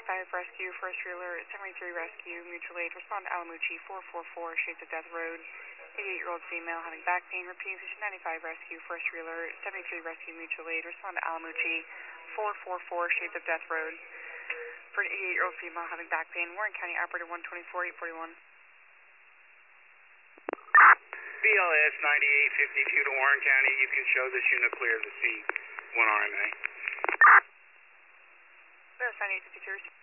Rescue, first reeler, 73 Rescue, mutual aid, respond to Alamucci, 444, shades of death road, 88-year-old female having back pain, repeating station 95 Rescue, first reeler, 73 Rescue, mutual aid, respond to Alamucci, 444, shades of death road, for an 88-year-old female having back pain, Warren County, operator 124, 841. BLS 9852 to Warren County, you can show this unit clear of the scene, 1 RMA. BLS 9852.